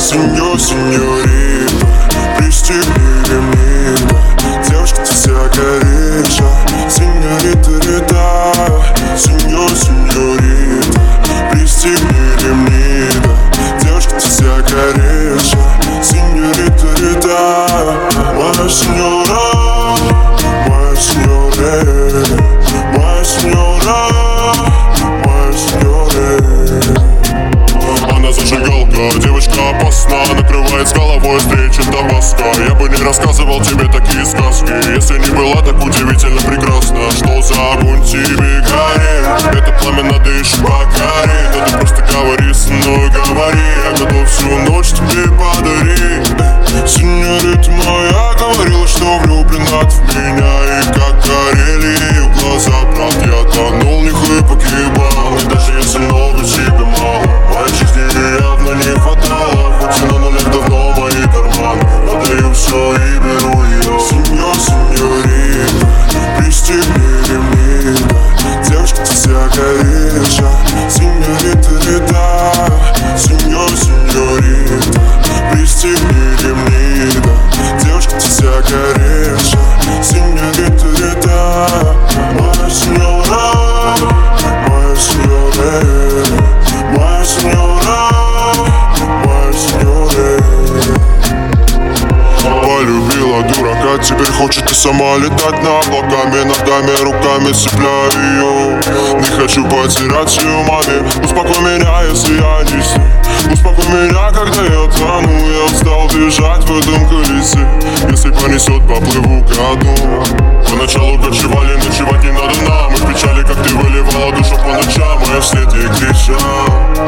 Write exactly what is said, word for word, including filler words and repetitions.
Сеньор, сеньорита, пристегни ремни, девушка, ты вся горяча. Сеньорита, рита, сеньор, сеньорита, пристегни ремни, девушка, ты вся горяча. Сеньорита, рита, моя сеньора, моя сеньора, моя сеньора, моя сеньора. Она зажигалка, девочка опасна, накрывает с головой встречи Табаско. Я бы не рассказывал тебе такие сказки, если не была так удивительно прекрасна. Что за огонь тебе горит? Это пламя надо еще покорить. Да ты просто говори со мной, говори, я готов всю ночь тебе подарить. Сеньорита моя говорила, что влюблена в меня, и как горели ее глаза. Правда, я тонул в них и погибал, и даже если много тебе мало, моей жизни явно не хватало. Хоть и на нулях давно мои карманы, отдаю все и беру ее. Сеньор, сеньорита, пристегни ремни, девушка, ты вся горяча. Сеньорита, рита, сеньор, сеньорита, пристегни ремни, девушка, ты вся горяча. Сеньорита, рита, моя сеньора, моя сеньора, моя сеньора, моя сеньора. Полюбила дурака, теперь хочет и сама летать над облаками, ногами, руками цепляю ее. Не хочу потерять ее маме. Успокой меня, если я не с ней. Успокой меня, когда я тону. Я устал бежать в этом колесе. Если понесет, поплыву ко дну. Поначалу кочевали, ночевать не надо нам. И в печали, как ты выливала душу по ночам, а я вслед ей кричал.